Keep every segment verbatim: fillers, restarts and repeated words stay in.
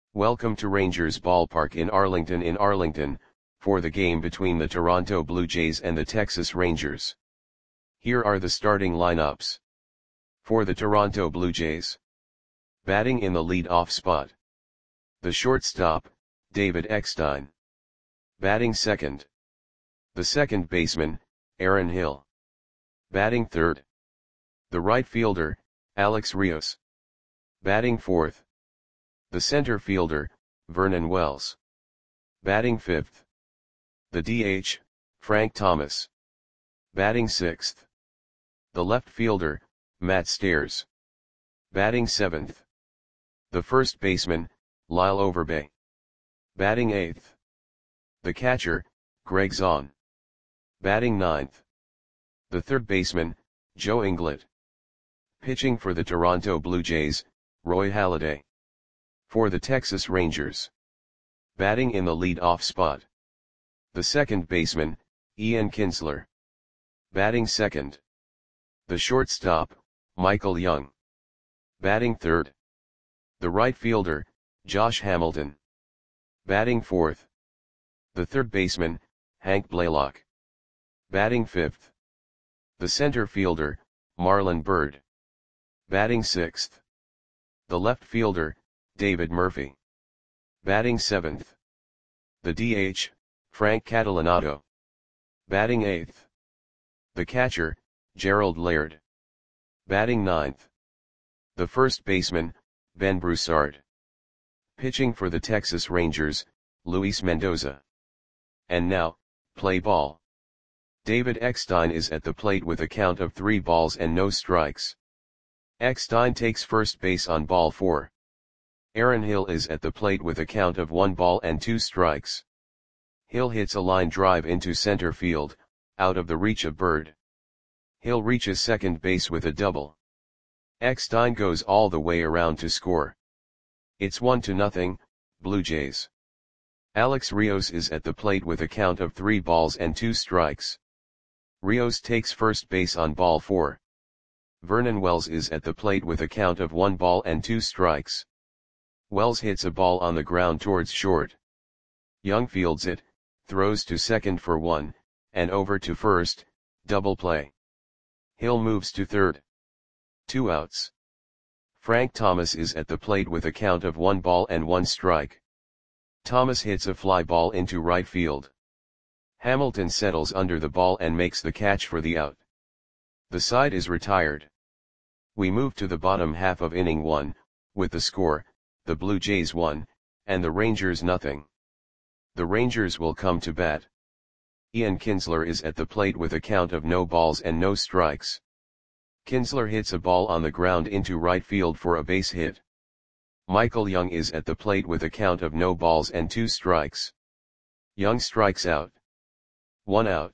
Welcome to Rangers Ballpark in Arlington in Arlington, for the game between the Toronto Blue Jays and the Texas Rangers. Here are the starting lineups. For the Toronto Blue Jays. Batting in the lead-off spot. The shortstop, David Eckstein. Batting second. The second baseman, Aaron Hill. Batting third. The right fielder, Alex Rios. Batting fourth. The center fielder, Vernon Wells. Batting fifth. The D H, Frank Thomas. Batting sixth. The left fielder, Matt Stairs. Batting seventh. The first baseman, Lyle Overbay. Batting eighth. The catcher, Greg Zahn. Batting ninth. The third baseman, Joe Inglet. Pitching for the Toronto Blue Jays, Roy Halladay. For the Texas Rangers. Batting in the lead-off spot. The second baseman, Ian Kinsler. Batting second. The shortstop, Michael Young. Batting third. The right fielder, Josh Hamilton. Batting fourth. The third baseman, Hank Blaylock. Batting fifth. The center fielder, Marlon Byrd. Batting sixth. The left fielder, David Murphy. Batting seventh. The D H, Frank Catalanato. Batting eighth. The catcher, Gerald Laird. Batting ninth. The first baseman, Ben Broussard. Pitching for the Texas Rangers, Luis Mendoza. And now, play ball. David Eckstein is at the plate with a count of three balls and no strikes. Eckstein takes first base on ball four. Aaron Hill is at the plate with a count of one ball and two strikes. Hill hits a line drive into center field, out of the reach of Byrd. Hill reaches second base with a double. Eckstein goes all the way around to score. It's one to nothing, Blue Jays. Alex Rios is at the plate with a count of three balls and two strikes. Rios takes first base on ball four. Vernon Wells is at the plate with a count of one ball and two strikes. Wells hits a ball on the ground towards short. Young fields it, throws to second for one, and over to first, double play. Hill moves to third. Two outs. Frank Thomas is at the plate with a count of one ball and one strike. Thomas hits a fly ball into right field. Hamilton settles under the ball and makes the catch for the out. The side is retired. We move to the bottom half of inning one, with the score, the Blue Jays one, and the Rangers nothing. The Rangers will come to bat. Ian Kinsler is at the plate with a count of no balls and no strikes. Kinsler hits a ball on the ground into right field for a base hit. Michael Young is at the plate with a count of no balls and two strikes. Young strikes out. One out.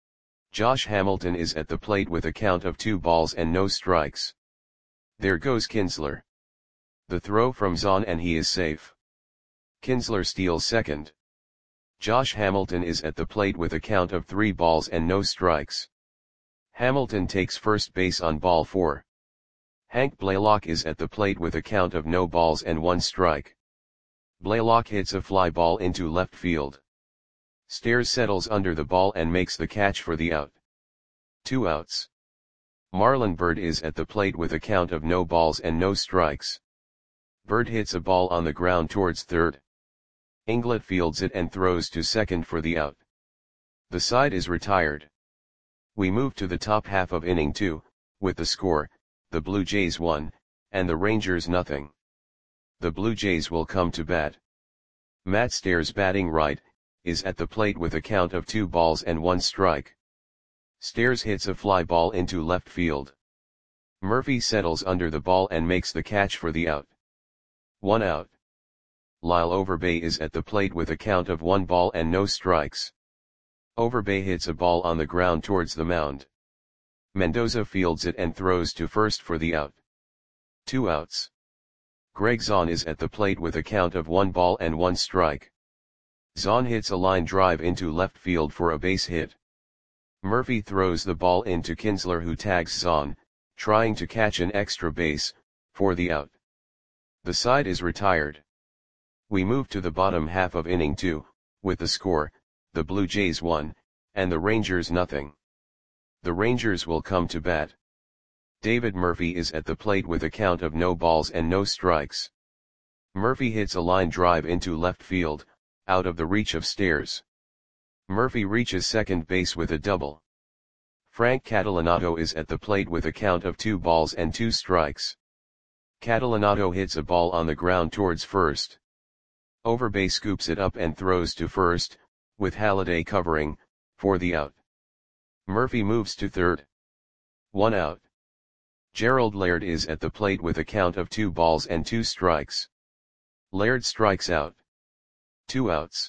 Josh Hamilton is at the plate with a count of two balls and no strikes. There goes Kinsler. The throw from Zahn and he is safe. Kinsler steals second. Josh Hamilton is at the plate with a count of three balls and no strikes. Hamilton takes first base on ball four. Hank Blaylock is at the plate with a count of no balls and one strike. Blaylock hits a fly ball into left field. Stairs settles under the ball and makes the catch for the out. Two outs. Marlon Byrd is at the plate with a count of no balls and no strikes. Byrd hits a ball on the ground towards third. Inglet fields it and throws to second for the out. The side is retired. We move to the top half of inning two, with the score, the Blue Jays one, and the Rangers nothing. The Blue Jays will come to bat. Matt Stairs, batting right, is at the plate with a count of two balls and one strike. Stairs hits a fly ball into left field. Murphy settles under the ball and makes the catch for the out. One out. Lyle Overbay is at the plate with a count of one ball and no strikes. Overbay hits a ball on the ground towards the mound. Mendoza fields it and throws to first for the out. Two outs. Greg Zahn is at the plate with a count of one ball and one strike. Zahn hits a line drive into left field for a base hit. Murphy throws the ball into Kinsler, who tags Zahn, trying to catch an extra base, for the out. The side is retired. We move to the bottom half of inning two, with the score, the Blue Jays one, and the Rangers nothing. The Rangers will come to bat. David Murphy is at the plate with a count of no balls and no strikes. Murphy hits a line drive into left field, out of the reach of Stairs. Murphy reaches second base with a double. Frank Catalanotto is at the plate with a count of two balls and two strikes. Catalanotto hits a ball on the ground towards first. Overbay scoops it up and throws to first, with Halladay covering, for the out. Murphy moves to third. One out. Gerald Laird is at the plate with a count of two balls and two strikes. Laird strikes out. Two outs.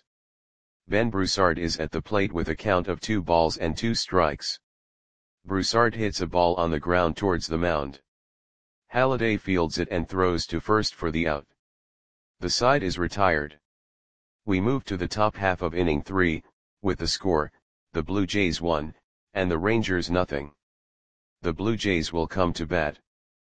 Ben Broussard is at the plate with a count of two balls and two strikes. Broussard hits a ball on the ground towards the mound. Halladay fields it and throws to first for the out. The side is retired. We move to the top half of inning three, with the score, the Blue Jays one, and the Rangers nothing. The Blue Jays will come to bat.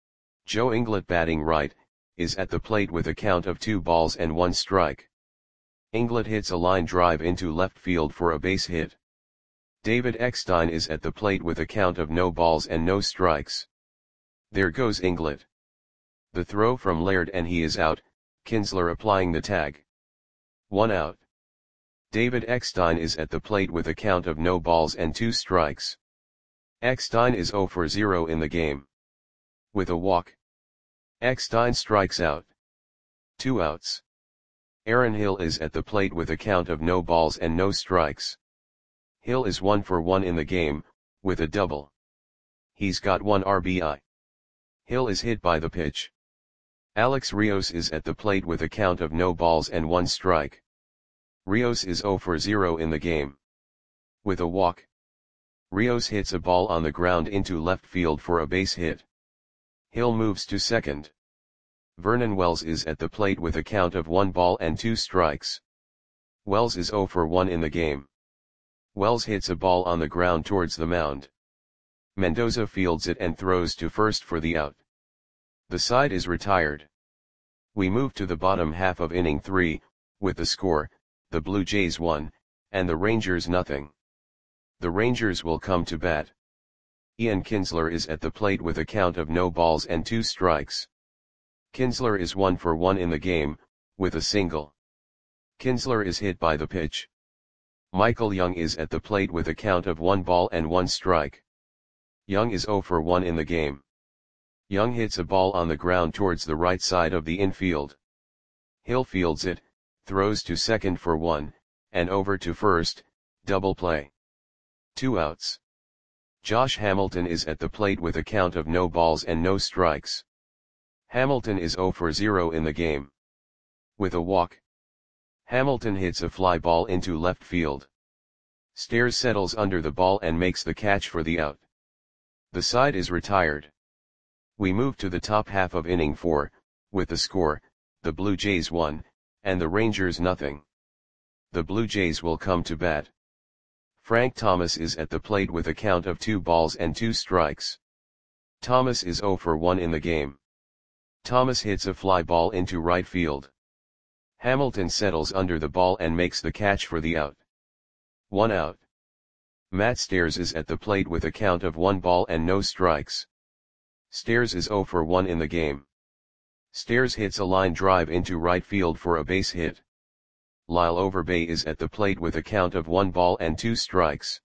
Joe Inglet, batting right, is at the plate with a count of two balls and one strike. Inglet hits a line drive into left field for a base hit. David Eckstein is at the plate with a count of no balls and no strikes. There goes Inglet. The throw from Laird and he is out, Kinsler applying the tag. One out. David Eckstein is at the plate with a count of no balls and two strikes. Eckstein is zero for zero in the game. With a walk. Eckstein strikes out. Two outs. Aaron Hill is at the plate with a count of no balls and no strikes. Hill is one for one in the game, with a double. He's got one R B I. Hill is hit by the pitch. Alex Rios is at the plate with a count of no balls and one strike. Rios is zero for zero in the game. With a walk. Rios hits a ball on the ground into left field for a base hit. Hill moves to second. Vernon Wells is at the plate with a count of one ball and two strikes. Wells is zero for one in the game. Wells hits a ball on the ground towards the mound. Mendoza fields it and throws to first for the out. The side is retired. We move to the bottom half of inning three, with the score, the Blue Jays one, and the Rangers nothing. The Rangers will come to bat. Ian Kinsler is at the plate with a count of no balls and two strikes. Kinsler is one for one in the game, with a single. Kinsler is hit by the pitch. Michael Young is at the plate with a count of one ball and one strike. Young is zero for one in the game. Young hits a ball on the ground towards the right side of the infield. Hill fields it, throws to second for one, and over to first, double play. Two outs. Josh Hamilton is at the plate with a count of no balls and no strikes. Hamilton is zero for zero in the game. With a walk. Hamilton hits a fly ball into left field. Stairs settles under the ball and makes the catch for the out. The side is retired. We move to the top half of inning four, with the score, the Blue Jays one, and the Rangers nothing. The Blue Jays will come to bat. Frank Thomas is at the plate with a count of two balls and two strikes. Thomas is zero for one in the game. Thomas hits a fly ball into right field. Hamilton settles under the ball and makes the catch for the out. One out. Matt Stairs is at the plate with a count of one ball and no strikes. Stairs is zero for one in the game. Stairs hits a line drive into right field for a base hit. Lyle Overbay is at the plate with a count of one ball and two strikes.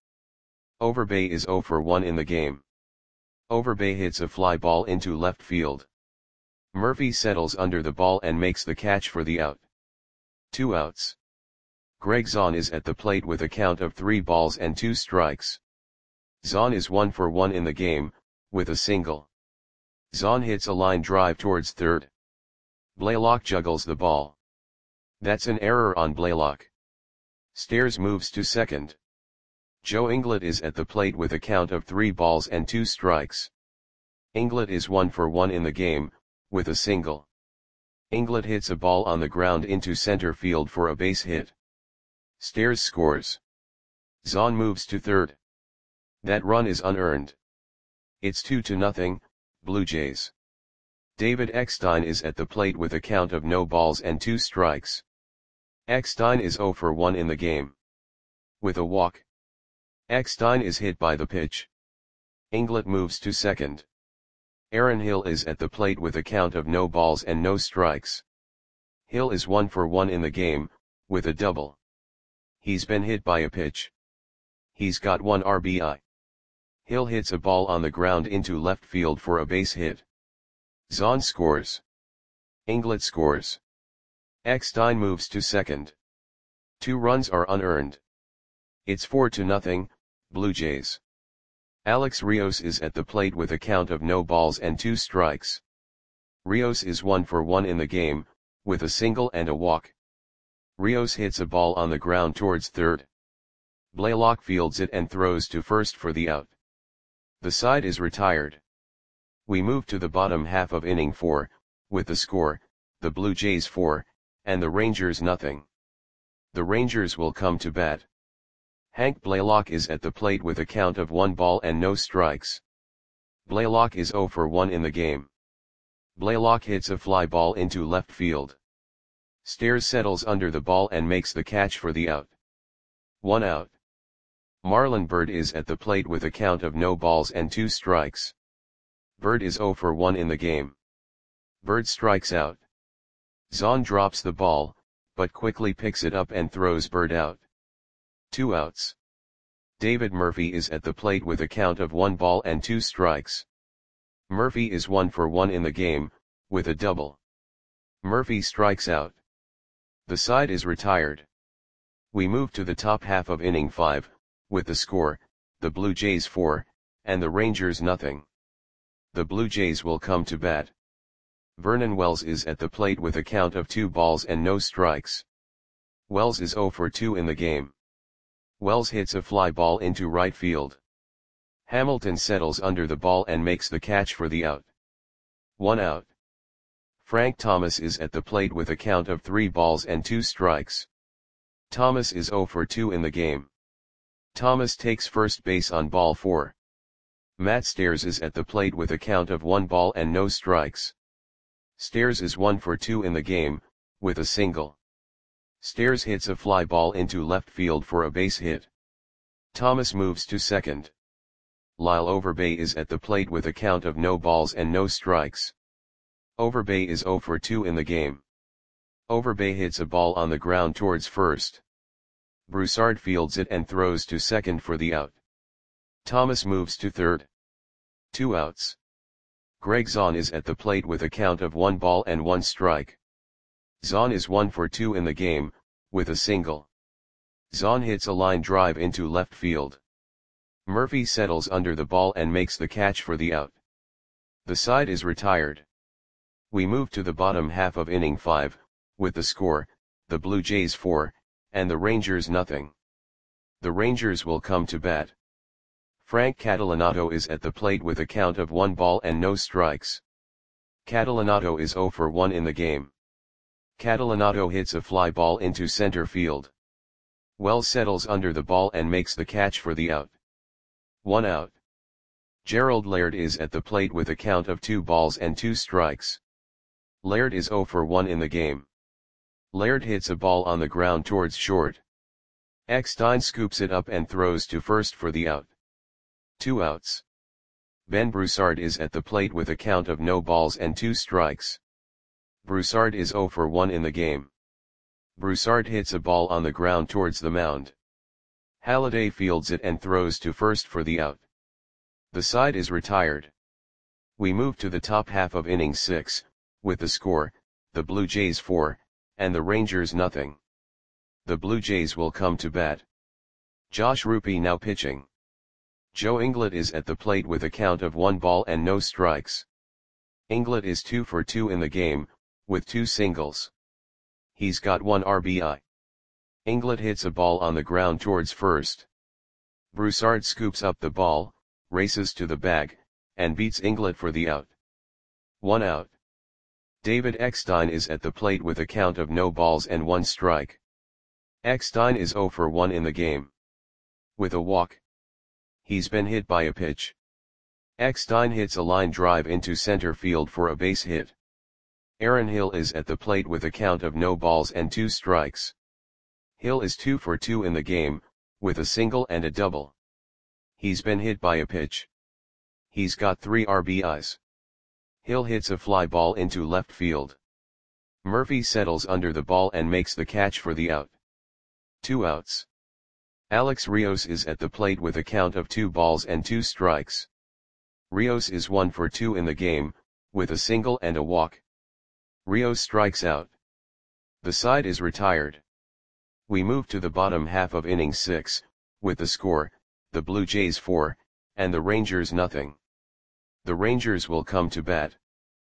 Overbay is zero for one in the game. Overbay hits a fly ball into left field. Murphy settles under the ball and makes the catch for the out. Two outs. Greg Zahn is at the plate with a count of three balls and two strikes. Zahn is one for one in the game, with a single. Zahn hits a line drive towards third. Blaylock juggles the ball. That's an error on Blaylock. Stairs moves to second. Joe Inglet is at the plate with a count of three balls and two strikes. Inglet is one for one in the game, with a single. Inglet hits a ball on the ground into center field for a base hit. Stairs scores. Zahn moves to third. That run is unearned. It's two to nothing, Blue Jays. David Eckstein is at the plate with a count of no balls and two strikes. Eckstein is zero for one in the game. With a walk. Eckstein is hit by the pitch. Inglett moves to second. Aaron Hill is at the plate with a count of no balls and no strikes. Hill is one for one in the game, with a double. He's been hit by a pitch. He's got one R B I. Hill hits a ball on the ground into left field for a base hit. Zahn scores. Inglett scores. Eckstein moves to second. Two runs are unearned. It's four to nothing, Blue Jays. Alex Rios is at the plate with a count of no balls and two strikes. Rios is one for one in the game, with a single and a walk. Rios hits a ball on the ground towards third. Blaylock fields it and throws to first for the out. The side is retired. We move to the bottom half of inning four, with the score, the Blue Jays four, and the Rangers nothing. The Rangers will come to bat. Hank Blaylock is at the plate with a count of one ball and no strikes. Blaylock is zero for one in the game. Blaylock hits a fly ball into left field. Stairs settles under the ball and makes the catch for the out. One out. Marlon Byrd is at the plate with a count of no balls and two strikes. Byrd is zero for one in the game. Byrd strikes out. Zahn drops the ball, but quickly picks it up and throws Byrd out. Two outs. David Murphy is at the plate with a count of one ball and two strikes. Murphy is one for one in the game, with a double. Murphy strikes out. The side is retired. We move to the top half of inning five, with the score, the Blue Jays four, and the Rangers nothing. The Blue Jays will come to bat. Vernon Wells is at the plate with a count of two balls and no strikes. Wells is zero for two in the game. Wells hits a fly ball into right field. Hamilton settles under the ball and makes the catch for the out. One out. Frank Thomas is at the plate with a count of three balls and two strikes. Thomas is zero for two in the game. Thomas takes first base on ball four. Matt Stairs is at the plate with a count of one ball and no strikes. Stairs is one for two in the game, with a single. Stairs hits a fly ball into left field for a base hit. Thomas moves to second. Lyle Overbay is at the plate with a count of no balls and no strikes. Overbay is zero for two in the game. Overbay hits a ball on the ground towards first. Broussard fields it and throws to second for the out. Thomas moves to third. Two outs. Greg Zahn is at the plate with a count of one ball and one strike. Zahn is one for two in the game, with a single. Zahn hits a line drive into left field. Murphy settles under the ball and makes the catch for the out. The side is retired. We move to the bottom half of inning five, with the score, the Blue Jays four, and the Rangers nothing. The Rangers will come to bat. Frank Catalanato is at the plate with a count of one ball and no strikes. Catalanato is zero for one in the game. Catalanato hits a fly ball into center field. Wells settles under the ball and makes the catch for the out. One out. Gerald Laird is at the plate with a count of two balls and two strikes. Laird is zero for one in the game. Laird hits a ball on the ground towards short. Eckstein scoops it up and throws to first for the out. Two outs. Ben Broussard is at the plate with a count of no balls and two strikes. Broussard is zero for one in the game. Broussard hits a ball on the ground towards the mound. Halladay fields it and throws to first for the out. The side is retired. We move to the top half of inning six, with the score, the Blue Jays four, and the Rangers nothing. The Blue Jays will come to bat. Josh Rupe now pitching. Joe Inglett is at the plate with a count of one ball and no strikes. Inglett is two for two in the game, with two singles. He's got one R B I. Inglett hits a ball on the ground towards first. Broussard scoops up the ball, races to the bag, and beats Inglett for the out. One out. David Eckstein is at the plate with a count of no balls and one strike. Eckstein is zero for one in the game. With a walk. He's been hit by a pitch. Eckstein hits a line drive into center field for a base hit. Aaron Hill is at the plate with a count of no balls and two strikes. Hill is two for two in the game, with a single and a double. He's been hit by a pitch. He's got three R B Is. Hill hits a fly ball into left field. Murphy settles under the ball and makes the catch for the out. Two outs. Alex Rios is at the plate with a count of two balls and two strikes. Rios is one for two in the game, with a single and a walk. Rios strikes out. The side is retired. We move to the bottom half of inning six, with the score, the Blue Jays four, and the Rangers nothing. The Rangers will come to bat.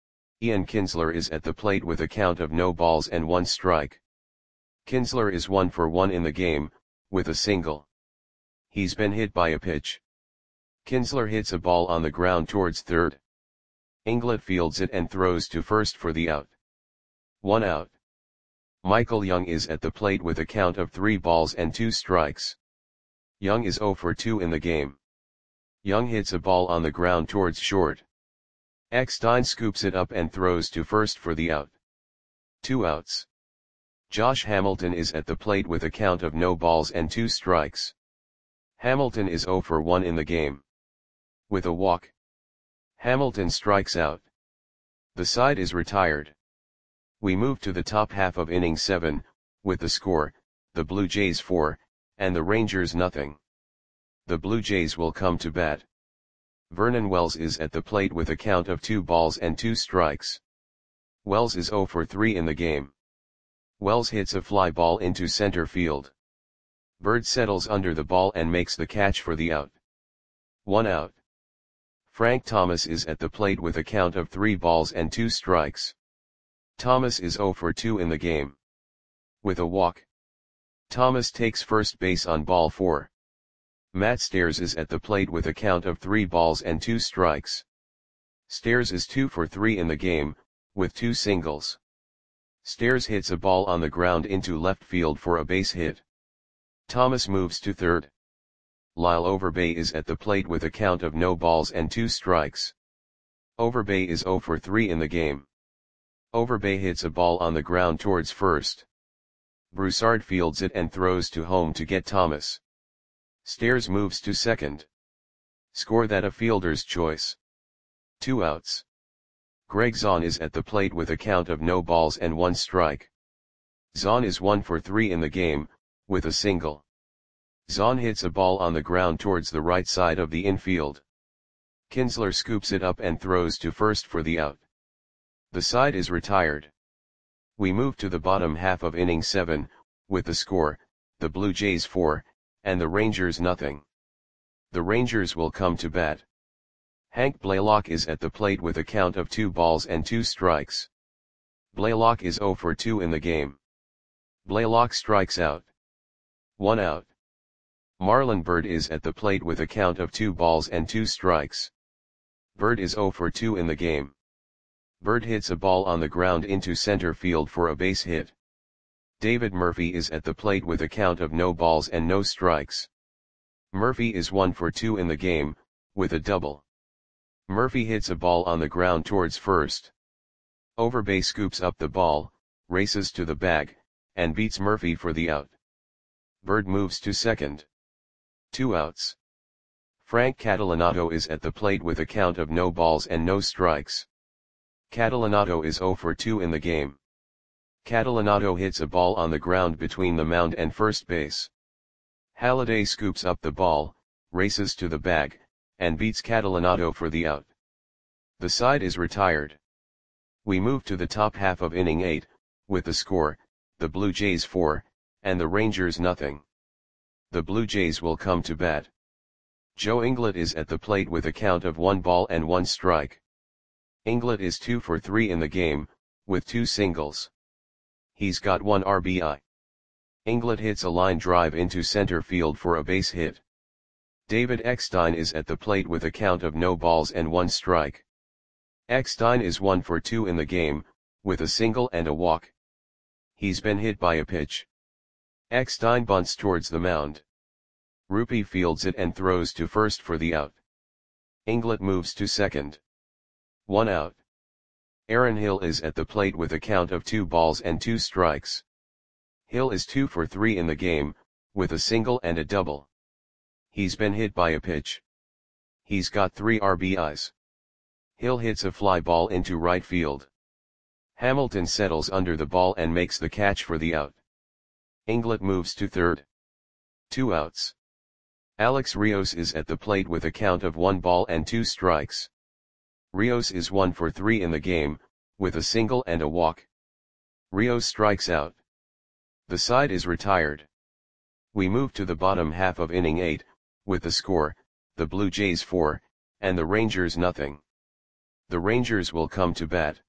Ian Kinsler is at the plate with a count of no balls and one strike. Kinsler is one for one in the game, with a single. He's been hit by a pitch. Kinsler hits a ball on the ground towards third. Inglett fields it and throws to first for the out. One out. Michael Young is at the plate with a count of three balls and two strikes. Young is zero for two in the game. Young hits a ball on the ground towards short. Eckstein scoops it up and throws to first for the out. Two outs. Josh Hamilton is at the plate with a count of no balls and two strikes. Hamilton is zero for one in the game. With a walk. Hamilton strikes out. The side is retired. We move to the top half of inning seven, with the score, the Blue Jays four, and the Rangers nothing. The Blue Jays will come to bat. Vernon Wells is at the plate with a count of two balls and two strikes. Wells is zero for three in the game. Wells hits a fly ball into center field. Bird settles under the ball and makes the catch for the out. One out. Frank Thomas is at the plate with a count of three balls and two strikes. Thomas is zero for two in the game. With a walk. Thomas takes first base on ball four. Matt Stairs is at the plate with a count of three balls and two strikes. Stairs is two for three in the game, with two singles. Stairs hits a ball on the ground into left field for a base hit. Thomas moves to third. Lyle Overbay is at the plate with a count of no balls and two strikes. Overbay is zero for three in the game. Overbay hits a ball on the ground towards first. Broussard fields it and throws to home to get Thomas. Stairs moves to second. Score that a fielder's choice. Two outs. Greg Zahn is at the plate with a count of no balls and one strike. Zahn is one for three in the game, with a single. Zahn hits a ball on the ground towards the right side of the infield. Kinsler scoops it up and throws to first for the out. The side is retired. We move to the bottom half of inning seven, with the score, the Blue Jays four, and the Rangers nothing. The Rangers will come to bat. Hank Blaylock is at the plate with a count of two balls and two strikes. Blaylock is zero for two in the game. Blaylock strikes out. One out. Marlon Byrd is at the plate with a count of two balls and two strikes. Byrd is zero for two in the game. Byrd hits a ball on the ground into center field for a base hit. David Murphy is at the plate with a count of no balls and no strikes. Murphy is one for two in the game, with a double. Murphy hits a ball on the ground towards first. Overbay scoops up the ball, races to the bag, and beats Murphy for the out. Byrd moves to second. Two outs. Frank Catalanato is at the plate with a count of no balls and no strikes. Catalanato is zero for two in the game. Catalanato hits a ball on the ground between the mound and first base. Halladay scoops up the ball, races to the bag, and beats Catalanato for the out. The side is retired. We move to the top half of inning eight, with the score, the Blue Jays four, and the Rangers nothing. The Blue Jays will come to bat. Joe Inglett is at the plate with a count of one ball and one strike. Inglett is two for three in the game, with two singles. He's got one R B I. Inglett hits a line drive into center field for a base hit. David Eckstein is at the plate with a count of no balls and one strike. Eckstein is one for two in the game, with a single and a walk. He's been hit by a pitch. Eckstein bunts towards the mound. Rupi fields it and throws to first for the out. Inglett moves to second. One out. Aaron Hill is at the plate with a count of two balls and two strikes. Hill is two for three in the game, with a single and a double. He's been hit by a pitch. He's got three R B Is. Hill hits a fly ball into right field. Hamilton settles under the ball and makes the catch for the out. Inglett moves to third. Two outs. Alex Rios is at the plate with a count of one ball and two strikes. Rios is one for three in the game, with a single and a walk. Rios strikes out. The side is retired. We move to the bottom half of inning eight, with the score, the Blue Jays four, and the Rangers nothing. The Rangers will come to bat.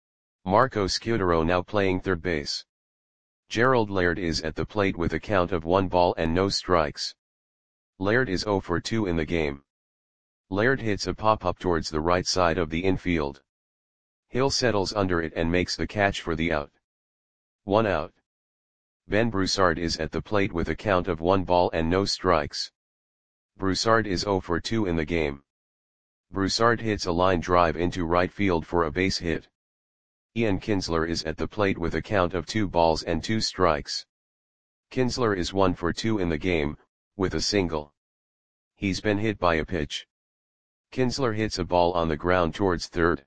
Marco Scudero now playing third base. Gerald Laird is at the plate with a count of one ball and no strikes. Laird is zero for two in the game. Laird hits a pop-up towards the right side of the infield. Hill settles under it and makes the catch for the out. One out. Ben Broussard is at the plate with a count of one ball and no strikes. Broussard is zero for two in the game. Broussard hits a line drive into right field for a base hit. Ian Kinsler is at the plate with a count of two balls and two strikes. Kinsler is one for two in the game, with a single. He's been hit by a pitch. Kinsler hits a ball on the ground towards third.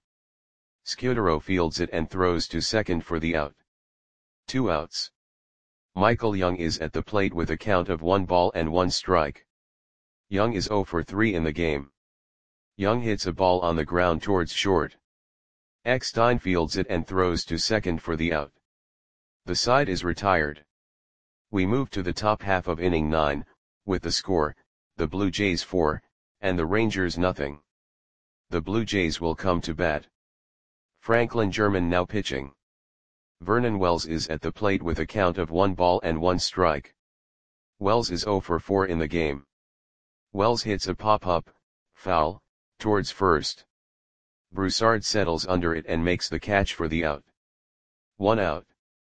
Scudero fields it and throws to second for the out. Two outs. Michael Young is at the plate with a count of one ball and one strike. Young is zero for three in the game. Young hits a ball on the ground towards short. Eckstein fields it and throws to second for the out. The side is retired. We move to the top half of inning nine, with the score, the Blue Jays four, and the Rangers nothing. The Blue Jays will come to bat. Franklin German now pitching. Vernon Wells is at the plate with a count of one ball and one strike. Wells is zero for four in the game. Wells hits a pop-up, foul, towards first. Broussard settles under it and makes the catch for the out. One out.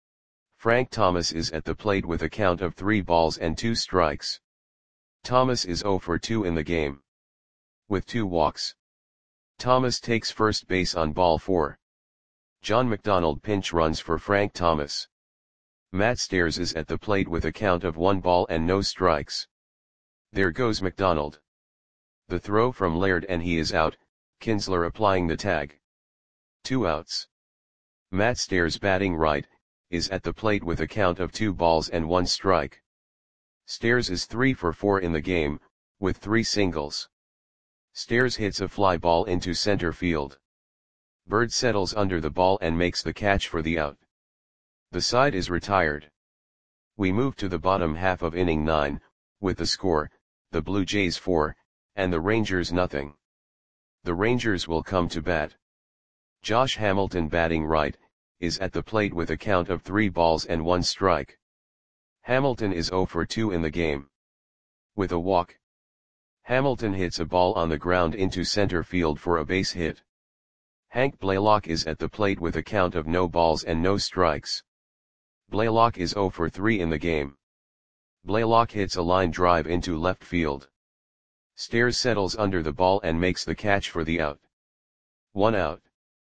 Frank Thomas is at the plate with a count of three balls and two strikes. Thomas is zero for two in the game. With two walks. Thomas takes first base on ball four. John McDonald pinch runs for Frank Thomas. Matt Stairs is at the plate with a count of one ball and no strikes. There goes McDonald. The throw from Laird and he is out, Kinsler applying the tag. Two outs. Matt Stairs batting right, is at the plate with a count of two balls and one strike. Stairs is three for four in the game, with three singles. Stairs hits a fly ball into center field. Bird settles under the ball and makes the catch for the out. The side is retired. We move to the bottom half of inning nine, with the score, the Blue Jays four, and the Rangers nothing. The Rangers will come to bat. Josh Hamilton batting right, is at the plate with a count of three balls and one strike. Hamilton is zero for two in the game. With a walk. Hamilton hits a ball on the ground into center field for a base hit. Hank Blaylock is at the plate with a count of no balls and no strikes. Blaylock is zero for three in the game. Blaylock hits a line drive into left field. Stairs settles under the ball and makes the catch for the out. One out.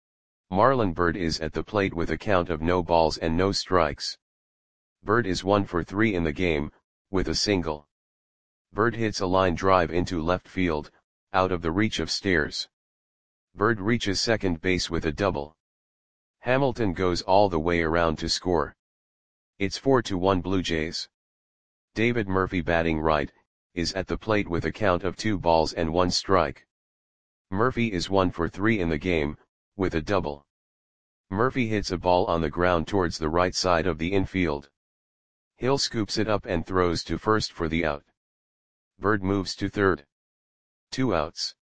Marlon Byrd is at the plate with a count of no balls and no strikes. Byrd is one for three in the game, with a single. Byrd hits a line drive into left field, out of the reach of Stairs. Byrd reaches second base with a double. Hamilton goes all the way around to score. It's four to one Blue Jays. David Murphy batting right, is at the plate with a count of two balls and one strike. Murphy is one for three in the game, with a double. Murphy hits a ball on the ground towards the right side of the infield. Hill scoops it up and throws to first for the out. Byrd moves to third. Two outs.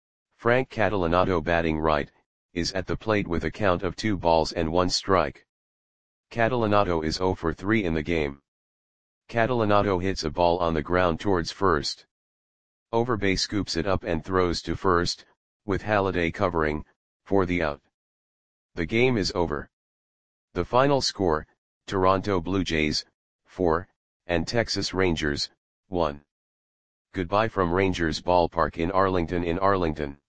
Frank Catalanato batting right, is at the plate with a count of two balls and one strike. Catalanato is zero for three in the game. Catalanato hits a ball on the ground towards first. Overbay scoops it up and throws to first, with Halladay covering, for the out. The game is over. The final score, Toronto Blue Jays, four, and Texas Rangers, one. Goodbye from Rangers Ballpark in Arlington in Arlington.